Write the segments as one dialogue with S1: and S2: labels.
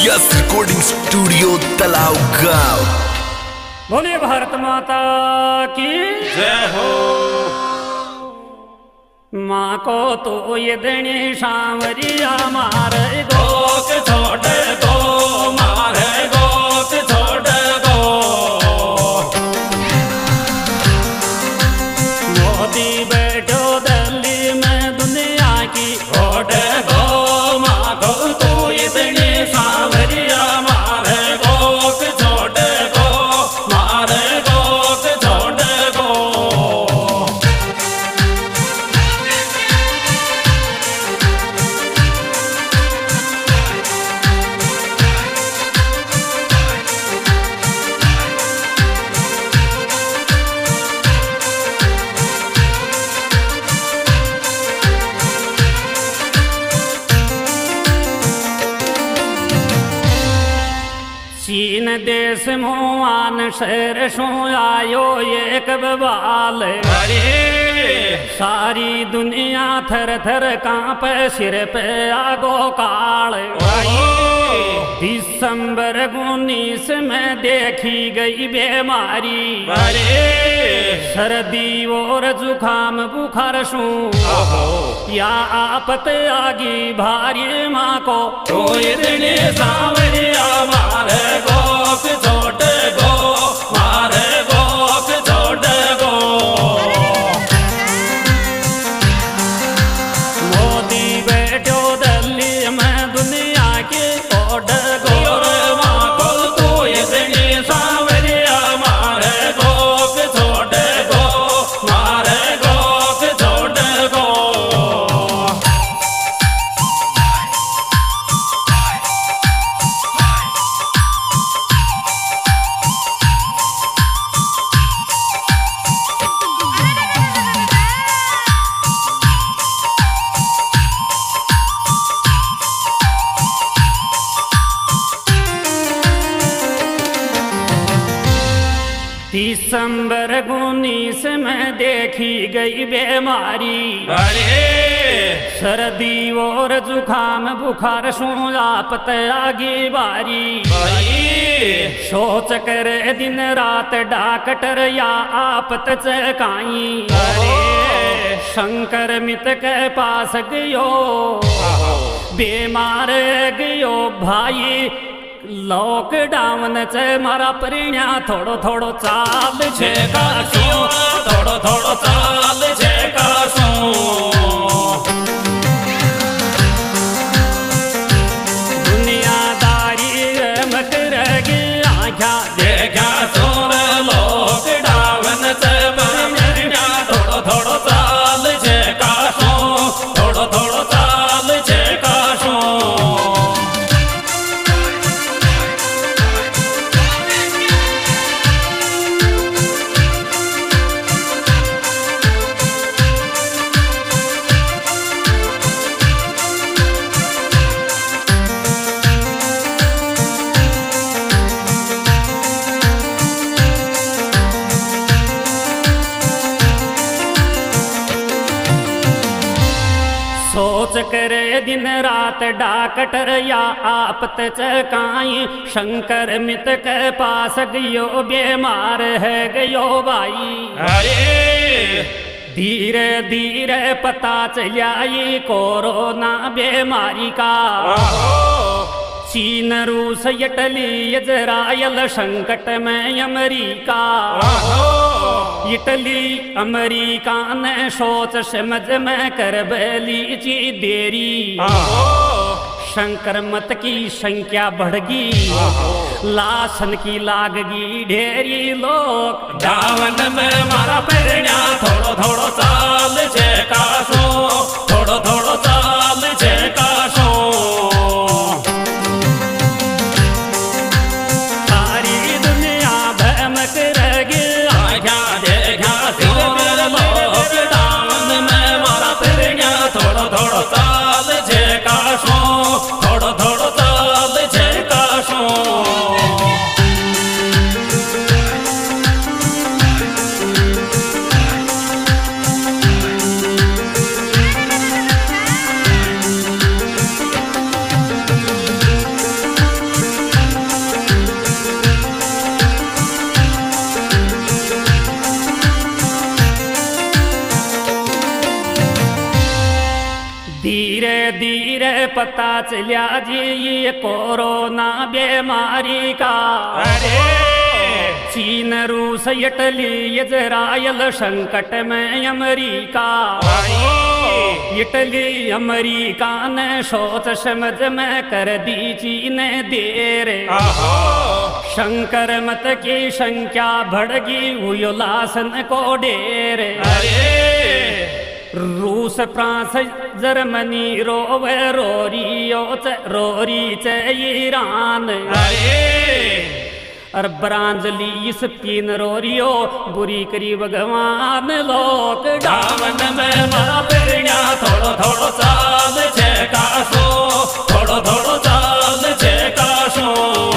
S1: Yes recording studio तलाव गांव।
S2: बोले भारत माता की
S3: जय हो।
S2: माँ को तो ये देनी सांवरिया मारे
S3: गोक छोड़ गो मारे गोक छोड़ गो।
S2: मोदी बैठो दिल्ली में दुनिया की
S3: छोड़ गो माँ को तो ये देनी सांवरिया मारे गोक छोड़ गो मारे गोक छोड़ गो।
S2: चीन देश मुआन शहर शो आयो एक बवाल। सारी दुनिया थर थर कांपे सिर पे आगो काल। दिसंबर 19 में देखी गई बीमारी। सर्दी और जुखाम बुखार शू या आपत आगी भारी माँ को
S3: तो इतने सांवरिया मारे गोक छोड़ गो मारे गोक छोड़ गो।
S2: मोदी बैठो दिल्ली में दुनिया की ओढ़ गो।
S3: माँ को तो इतने सांवरिया मारे गोक छोड़ गो मारे गोक छोड़ गो।
S2: दिसंबर 19 में देखी गई बीमारी। सर्दी और जुखाम बुखार सो आपत आगी बारी। सोच कर दिन रात डॉक्टर या आपत चकाई। शंकर मित के पास गयो बीमार गयो भाई। लॉकडाउन से मारा परिण्या थोड़ो थोड़ो चाल छे काशो
S3: थोड़ो थोड़ो चाल छे काशो।
S2: दुनियादारी मकरगी आख्या
S3: देखा सोर लॉकडाउन से परिण्या थोड़ो थोड़ो चाल छे काशो थोड़ो थोड़ो चाल छे काशो।
S2: सोच करे दिन रात डॉक्टर या आपत चकाई। शंकर मित के पास गयो बीमार है गयो भाई। धीरे धीरे पता चला ये कोरोना बीमारी का। चीन रूस इटली इजराइल संकट में अमेरिका। इटली अमेरिका ने सोच समझ में कर बैली ची देरी। संक्रमत की संख्या बढ़गी लाशन की लागगी ढेरी लोग।
S3: दावन में मारा परिण्या थोड़ो थोड़ो चाल छे काशो थोड़ो थोड़ो चाल छे काशो।
S2: सारी दुनिया भमक रगी
S3: आख्या देखा सोर लॉकडाउन में मारा परिण्या थोड़ो थोड़ो चाल छे काशो थोड़ो थोड़ो चाल छे काशो।
S2: धीरे धीरे पता चलिया जी ये कोरोना बीमारी का।
S3: अरे
S2: चीन रूस इटली इजराइल संकट में अमेरिका। इटली अमेरिका ने सोच समझ में कर दी चीन देर। संक्रमत की संख्या बढ़ गई उल्लासन को डेर। रूस फ्रांस जर्मनी रोवे रोरी च ईरान। और ब्रांजली स्पिन रोरियो बुरी करी भगवान। लॉकडाउन में मारा पेरिया थोड़ो थोड़ो चाल छे काशो। थोड़ो थोड़ो चाल छे काशो।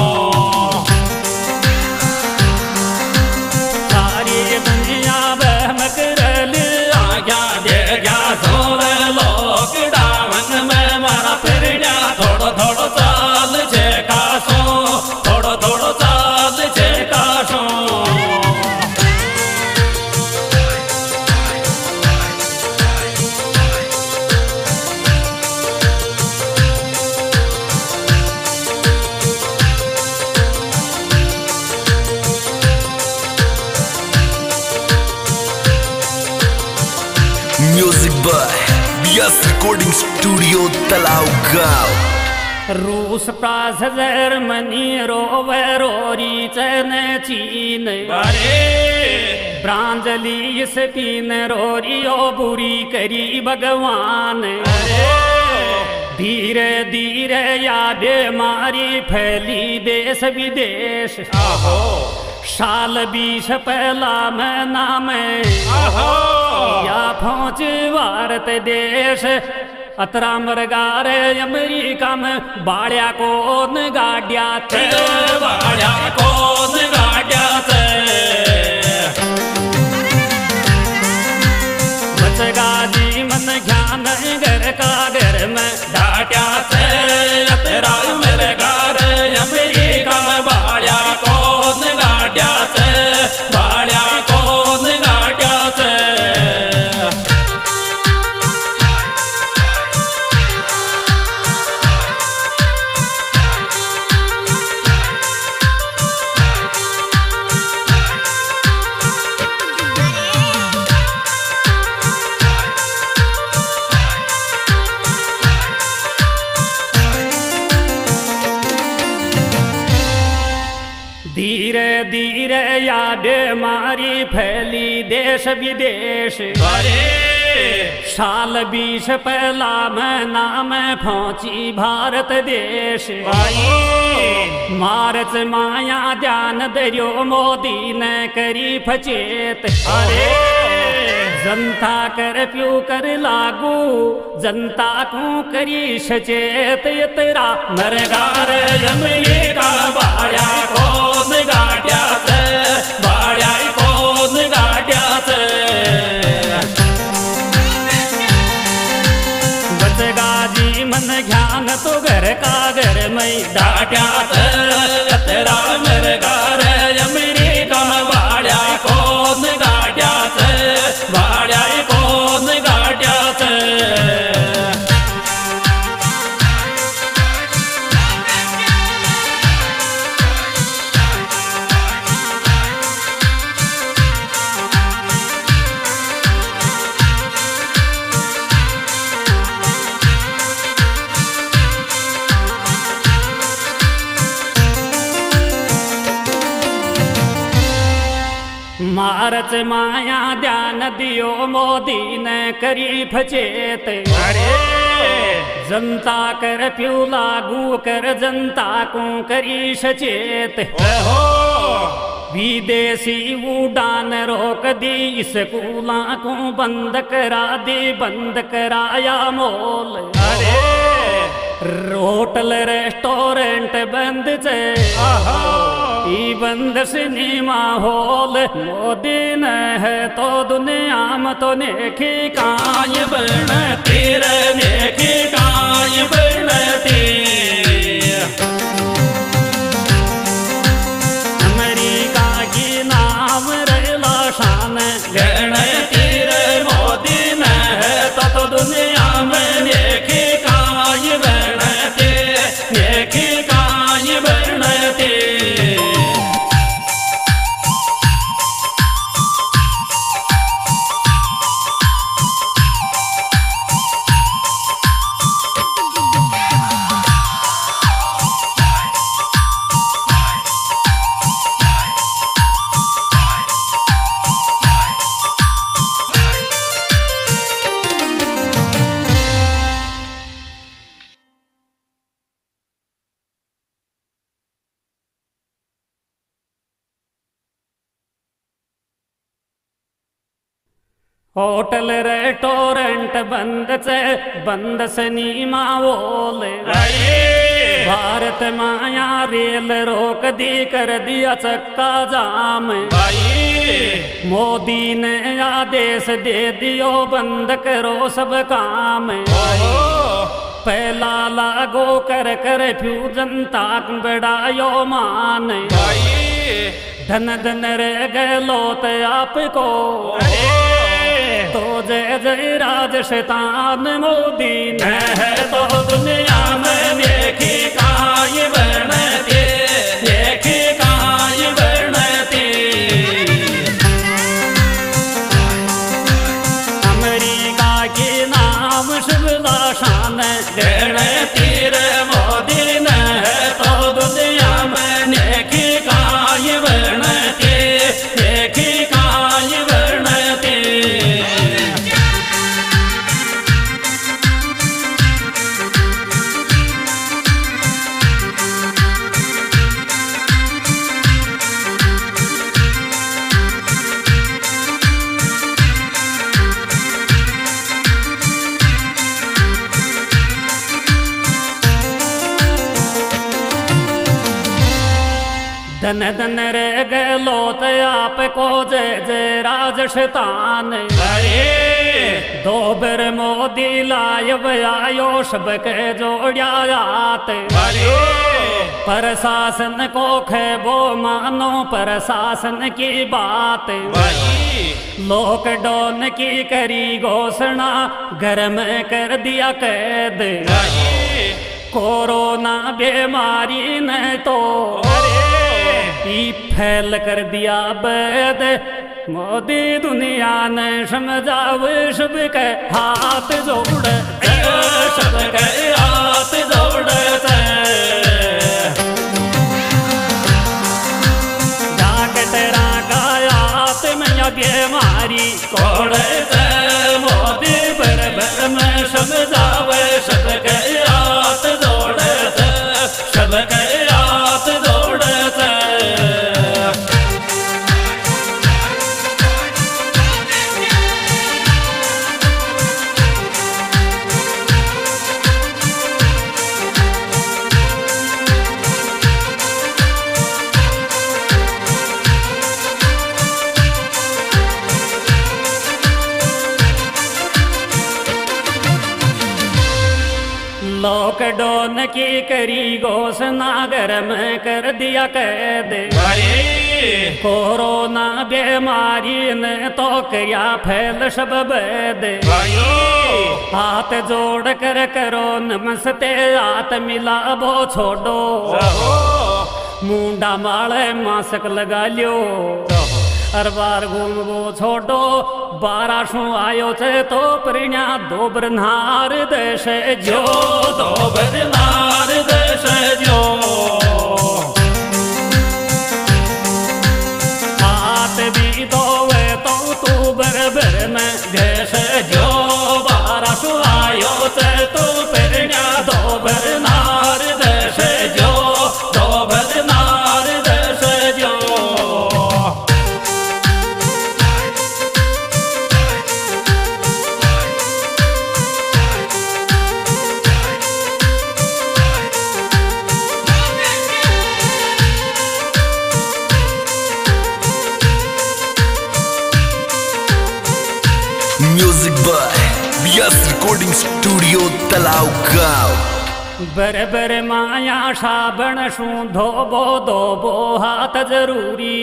S2: सारी दुनिया बहम करल आज्ञा दे गया सोर। लॉकडाउन में मारा पेरिया थोड़ो थोड़ो चाल छे काशो। थोड़ो थोड़ो चाल छे काशो।
S1: Music by Beas recording studio तलाव गांव।
S2: रूस फ्रांस जर्मनी रोवे रोरी चन चीन। ब्रांजली स्पिन रोरियो बुरी करी भगवान। धीरे धीरे या बीमारी फैली देश विदेश। साल 20 पहला महीना में या पहुंच भारत देश। अतरा मरगार अमेरिका में बाड़िया कौन गाड़िया थे। बाड़िया कौन गाड़िया थे। बचगा जी मन ध्यान घर का घर में डाट्या थे। अतरा मरगार अमेरिका में बाड़िया कौन गाड़िया थे। बाड़िया कौन गाड़िया थे। धीरे धीरे या बीमारी फैली देश विदेश। साल 20 पहला महीना में पहुंची भारत देश। मार्च माया ध्यान दरियो मोदी ने करी फचेत। जनता कर्फ्यू कर लागू जनता को करी सचेत। तेरा मरगार अमेरिका बाड़िया कौन गाड़िया थे। बाड़िया कौन गाड़िया थे। बचगा जी मन ध्यान तो घर का घर में डाट्या थे। तेरा मरगार अमेरिका में बाड़िया कौन गाड़िया थे। बाड़िया कौन गाड़िया थे। मार्च माया ध्यान दियो मोदी ने करी फचेत। जनता कर्फ्यू लागू कर जनता को करी सचेत। विदेशी उड़ान रोक दी स्कूलों को बंद करा दी। बंद कराया मॉल। होटल रेस्टोरेंट बंद छे। ई बंद सिनेमा हॉल। मोदी ने है तो दुनिया में तो नेकी काय बनती रे। नेकी काय बनती। अमेरिका की नाम रेला शान गणती रे। मोदी ने है तो दुनिया में नेकी होटल रेस्टोरेंट बंद सिनेमा बोले भारत माया रेल रोक दी कर दिया चक्का जाम मोदी ने आदेश दे दियो बंद करो सब काम पहला लागो कर फ्यू जनता बढ़ायो मान धन धन रह गलो तो आपको तो जय जय राज शैतान मोदी ने है तो दुनिया में देखी कहाँ ये बनती देखी कहाँ ये बनती अमेरिका के नाम शिमला शान गणती रे मोदी ने है तो दुनिया में देखी कहाँ ये बनती देखी कहाँ ये बनती धन धन रह गलो तो आपको जय जय राज शैतान दो बर मोदी लायब आयो सबके जोड़ियात प्रशासन को खेबो मानो प्रशासन की बात लॉकडाउन की करी घोषणा घर में कर दिया कैद कोरोना बीमारी ने तो फैल कर दिया बैद मोदी दुनिया ने समझाव सब के हाथ जोड़ सब के हाथ जोड़ तेरा गायात में बीमारी कोड़ मोदी बरबर में समझाव सब के हाथ जोड़ सब के हाथ जोड़ लॉकडाउन की करी घोषणा घर में कर दिया कैद कोरोना बीमारी ने तो किया फैल सब बैद हाथ जोड़ कर करो नमस्ते हाथ मिला वो छोड़ो मुंडा माले मास्क लगा लियो हर बार घूमबो छोड़ो 1200 आयो थे तो परिण्या दो बरनार देश जो दो बरनार देश जो हाथ भी दोवे तो तू बरबर में देश जो 1200 आयो थे तो परिण्या दो बरनार देश जो दो बरनार देश जो
S1: music by Beas recording studio तलाव गांव
S2: बर बर माया साबण शू धोबो हाथ जरूरी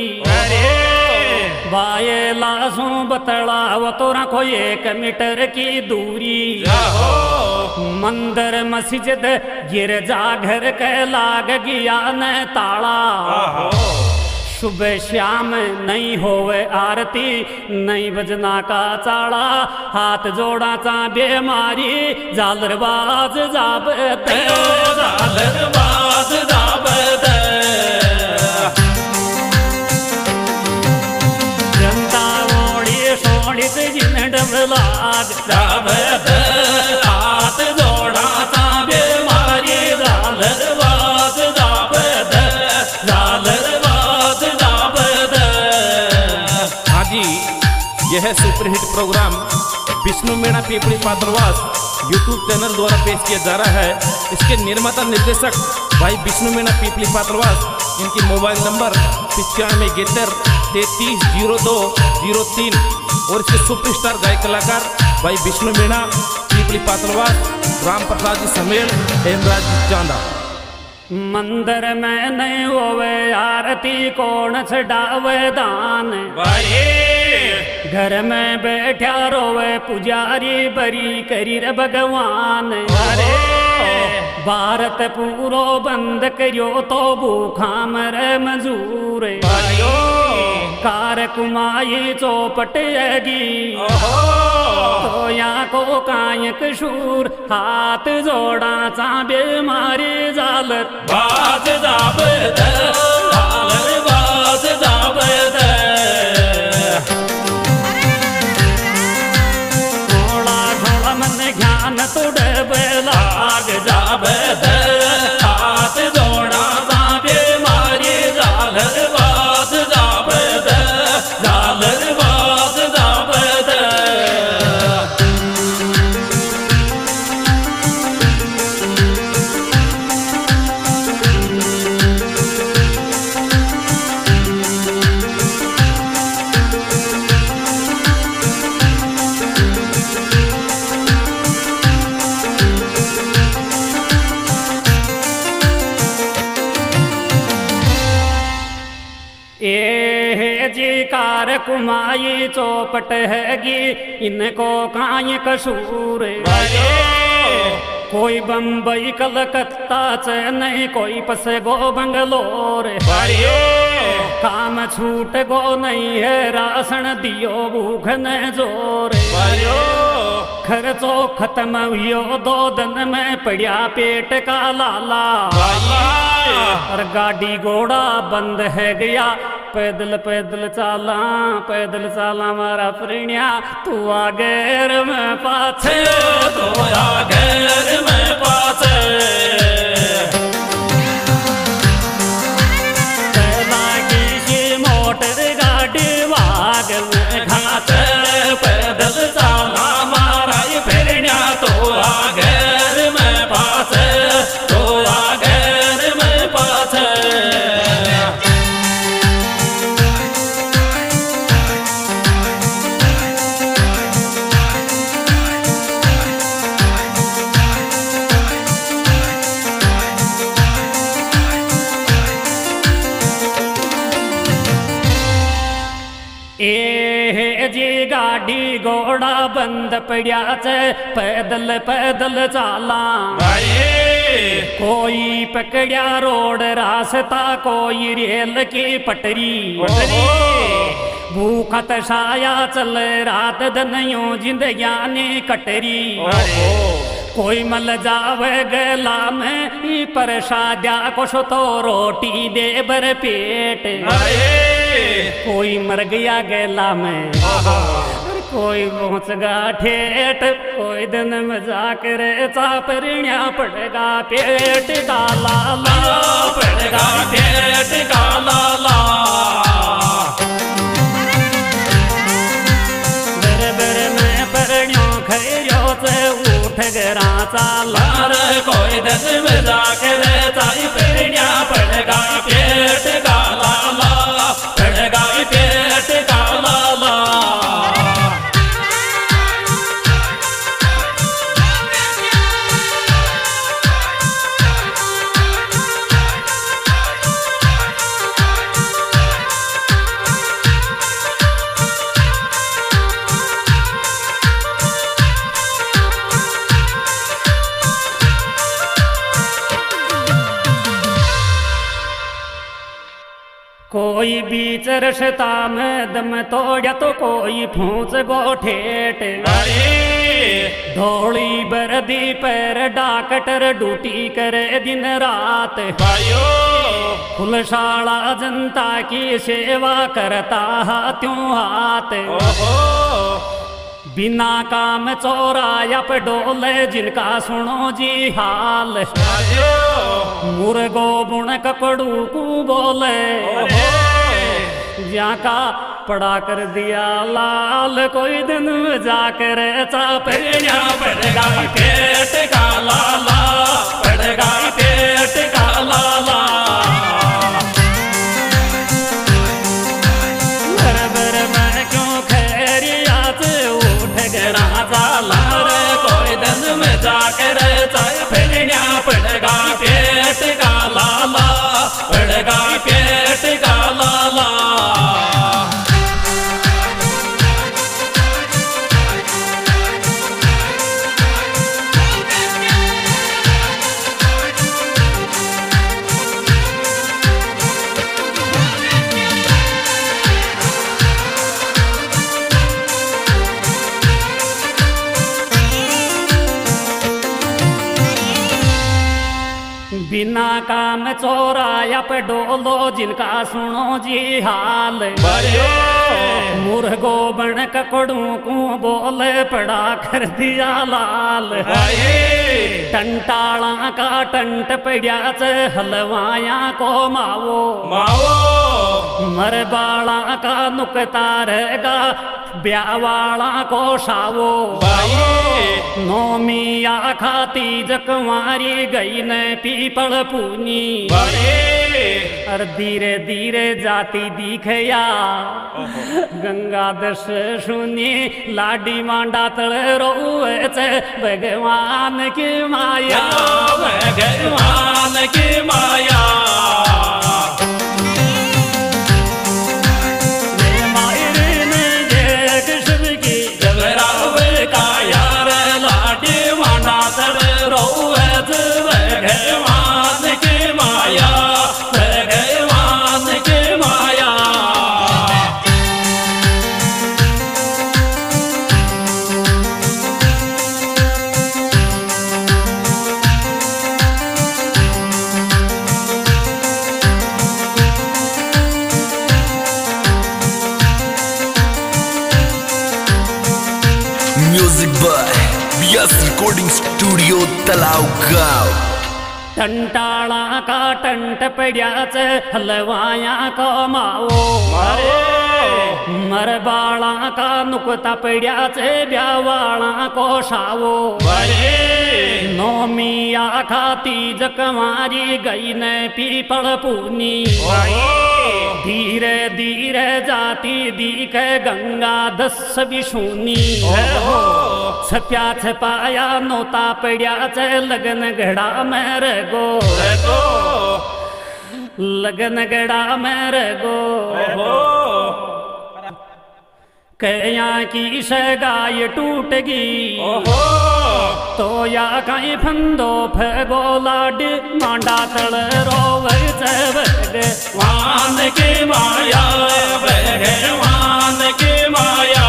S2: बाये लासू बतलाव तो रखो 1 मीटर की दूरी मंदिर मस्जिद गिरजा घर के लाग गया न ताला सुबह शाम नहीं होवे आरती नहीं बजना का चाड़ा हाथ जोड़ा चा बीमारी जालरबाज जाबते जालरबाज जाबते जनता ओड़ी सोड़ी जिन डबलाग जाबते हाथ जोड़ा चा बीमारी जालरबाज जाबते जालरबाज
S3: यह यह सुपरहिट प्रोग्राम विष्णु मीणा पीपली पात्रवास यूट्यूब चैनल द्वारा पेश किया जा रहा है। इसके निर्माता निर्देशक भाई विष्णु मीणा पीपली पात्रवास, इनकी मोबाइल नंबर 9571330203 और इसके सुपरस्टार गायक कलाकार भाई विष्णु मीणा पीपली पात्रवास, राम प्रसाद जी समेल, हेमराज जी चांदा।
S2: मंदिर में नहीं होवे आरती कौन छड़ावे दान भाई, घर में बैठा रोवे पुजारी बरी करी रे भगवान। अरे भारत पूरो बंद करियो तो भूखा मरे मजूर भाइयो, कार कुमाई चौपट एगी तो यहाँ को काय कसूर, हाथ जोड़ा चाबे मारी जालत बाज जाबे दे, बाज जाबे दे, थोड़ा थोड़ा मन ज्ञान तुड़े लाग जाबे दे, हाथ जोड़ा चाबे मारी जालत बाज जाबे दे, जालत बाज जाबे दे। जी कार कुमाई चौपट हैगी, इनको काय कसूर कोई बम्बई कलकत्ता चेन्नई, कोई पसे गो बंगलोर काम छूट गो नहीं है, राशन दियो भूख न जोर खर्चो खत्म हुयो 2 दिन में पड़ा पेट का लाला, और गाड़ी घोड़ा बंद है गया, पैदल पैदल चाला मारा प्रणिया, तू आगेर में पाछे, तू आगेर में पाछे, लागी मोटर गाड़ी वाग में घाटे, पैदल चाला मारा प्रणिया, तू आगेर में पाछे, तू आगेर में पाछे। जी गाड़ी घोड़ा बंद पड़ा चे, पैदल पैदल चाला कोई पकड़ा रोड रास्ता, कोई रेल की पटरी भूखा तशाया चल रात दिन यूं जिंदगानी कटरी, कोई मल जावे गला में प्रसाद्या कुछ तो रोटी दे बर पेट, कोई मर गया गला में, कोई पहुंच गा ठेठ, कोई दिन में जाकर चापरिया पड़ेगा पेट का लाला, पड़ेगा पेट का लाला। बेर में परण्यो खैरो से उठ गरा चाला, कोई दिन में जाकर चाई परिया पड़ेगा पेट का लाला, पड़ेगा पेट का लाला। कोई बीच रस्ता में दम तोड़ा, तो कोई फूंस गो ठेठ, धोली बरदी पैर डॉक्टर ड्यूटी करे दिन रात, फुलशाला जनता की सेवा करता हाथों हाथ, बिना काम चौराया पे डोले जिनका सुनो जी हाल, मुर्गो बुण कपड़ू को बोले, जाका कपड़ा कर दिया लाल कोई दिन जाकर चापड़िया
S3: पड़ेगा पेट का लाला पड़ेगा पेट का लाला
S2: बरबर में क्यों खैरियात उठ गया जाला
S3: रे कोई दिन में जाकर चापड़िया पड़ेगा पेट का लाला पड़ेगा पेट का लाला
S2: बिना काम चोराया पे डोलो जिनका सुनो जी हाल मुर्गो बन ककड़ू को बोले पड़ा कर दिया लाल टंटाला का टंट पड़ा च हलवाया को मावो मरबाला का नुकता रहेगा ब्यावाला को शावो नोमिया खाती जकवारी गई न पीपल पूनी और धीरे धीरे जाती दिखया गंगा दस सुनी लाडी मांडा तल रोए भगवान की माया
S3: भगवान की माया भगवान की माया भगवान की माया
S1: music by Beas recording studio तलाव गांव
S2: टंटाला का टंट पड़ा च हलवाया को माओ मरबाला का नुकता पड़ा च ब्यावाला को शावो नोमिया खाती जकवारी गई न पीपल पूनी धीरे धीरे जाती दिख गंगा दस विशूनी छप्या छपाया नोता पड़ा च लगन घड़ा में रगो लगन घड़ा में रगो कया की सगाई टूट गई तो या कहीं फंदो फगो लाड मांडा तल रोवे
S3: भगवान की माया भगवान की माया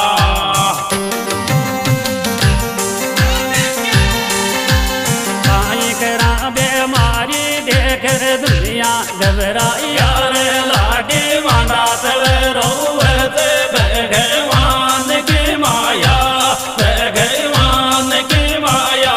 S2: काई करा बेमारी देख दुनिया घबराया
S3: लाडी मांडा तल रोवे भगवान की माया भगवान की माया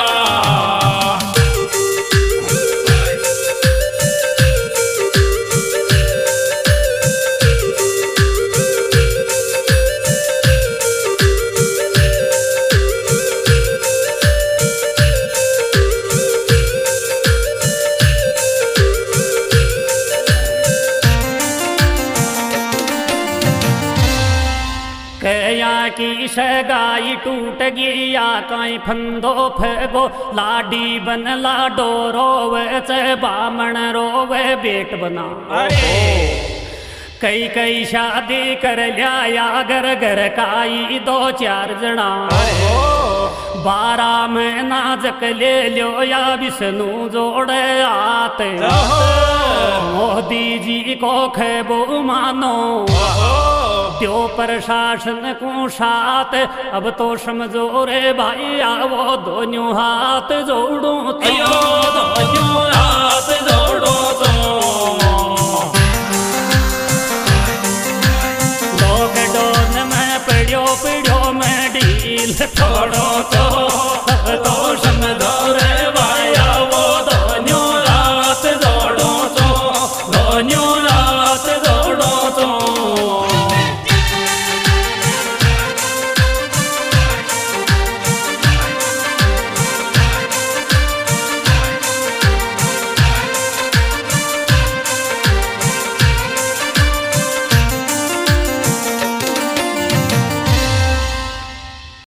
S2: कया की सगाई टूट गया कहीं फंदो फगो लाडी बन लाडो रोवे च बामण रोवे बेट बना कई कई शादी कर लिया घर घर काई दो चार जना 12 महीना जक ले लो या विष्णु जोड़े आते मोदी जी को खेबो मानो त्यो प्रशासन को साथ अब तो समझो रे भाई आवो दोनों हाथ जोड़ो
S3: दोनों